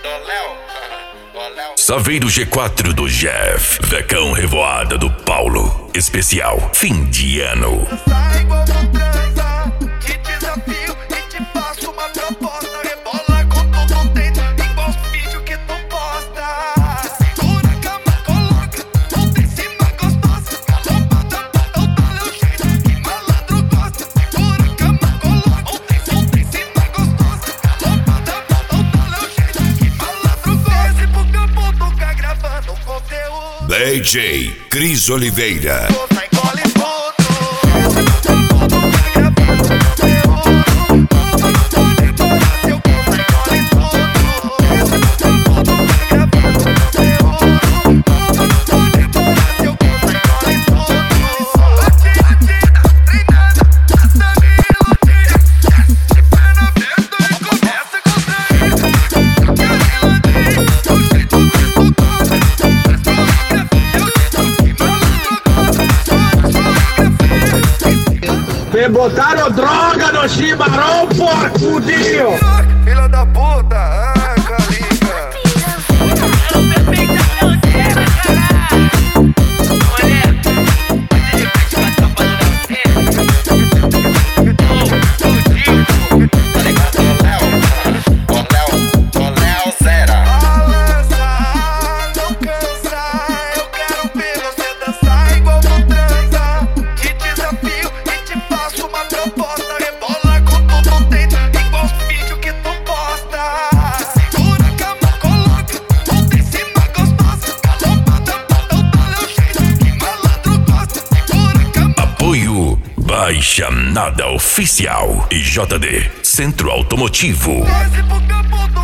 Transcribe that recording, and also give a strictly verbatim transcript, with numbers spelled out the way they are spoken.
Saveiro G quatro do Jeff, Vecão Revoada do Paulo. Especial fim de ano. Sai igual não transa, te desafio e te faço uma proposta. Rebola com tudo dentro, igual os vídeos que tu posta. Segura a cama, coloca tudo em cima gostosa. Galopada, total é o jeito que malandro gosta. Segura a cama, coloca tudo em cima gostosa. Galopada, total é o jeito que malandro gosta. Esse pro campo nunca gravando conteúdo. D J Cris Oliveira. Me botaram droga no chimarrão, porco fudinho! Filha da puta, ah, calica. Quero perfeitar meu cena, caralho. Moleque, pode de frente com a tampa do Léo. Ô, ô, tio, tá ligado? Ô, Léo, ô, Léo, ô, Léo, Zera. Balança, não cansa. Eu quero ver você dançar igual não transa. Te desafio e te faço uma proposta. Rebola com tudo dentro, igual os vídeos que tu posta. Segura a cama, coloca tudo em cima gostosa. Galopada, total é o jeito que malandro gosta. Segura a cama. Apoio Baixa Nada Oficial e J D Centro Automotivo. Esse pro campo do